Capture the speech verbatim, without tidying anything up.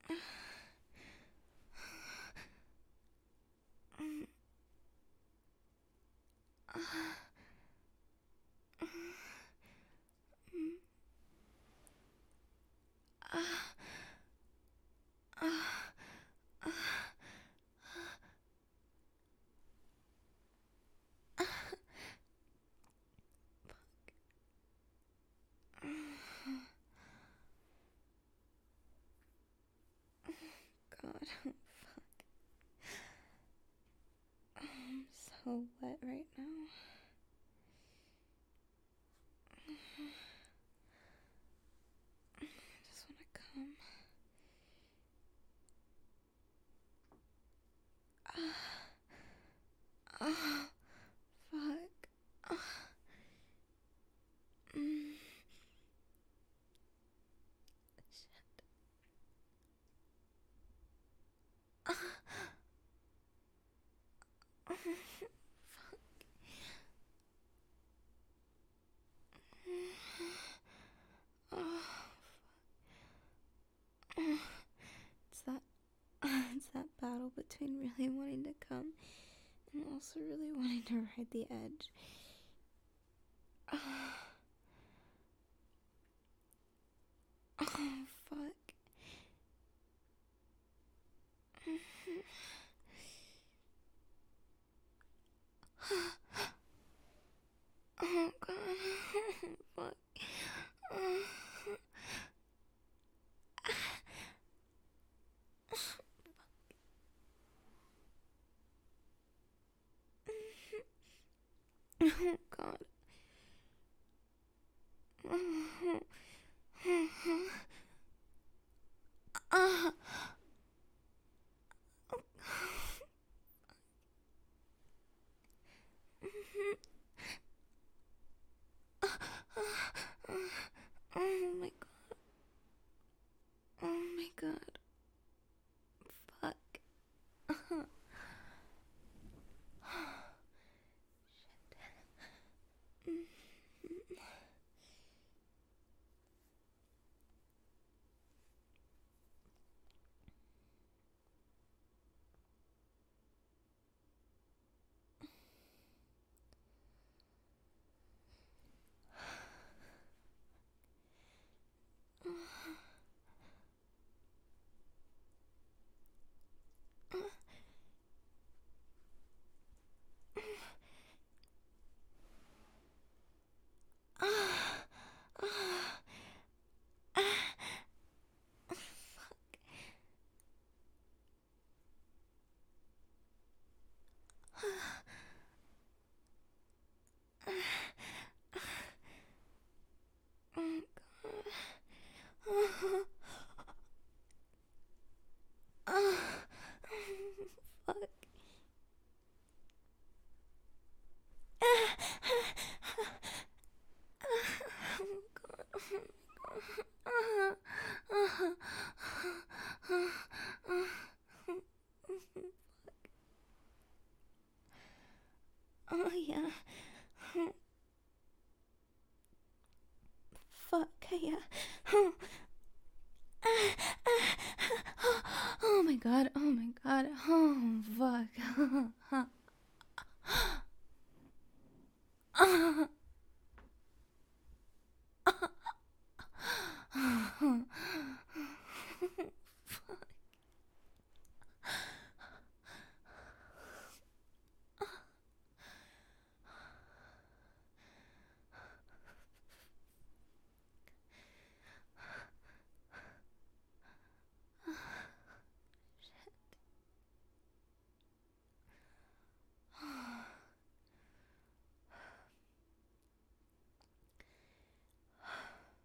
God, fuck. I'm so wet right now. I just wanna come. Ah, oh, fuck. Ah, mm, shit. Ah, oh, fuck. Oh, oh. It's that, it's that battle between really wanting to come and also really wanting to ride the edge. Ah, oh, fuck. Oh, God. Fuck. Oh. Oh, God. Oh, oh, oh my God. Oh my God. Fuck. Fuck. Oh yeah. Fuck yeah. Oh my God.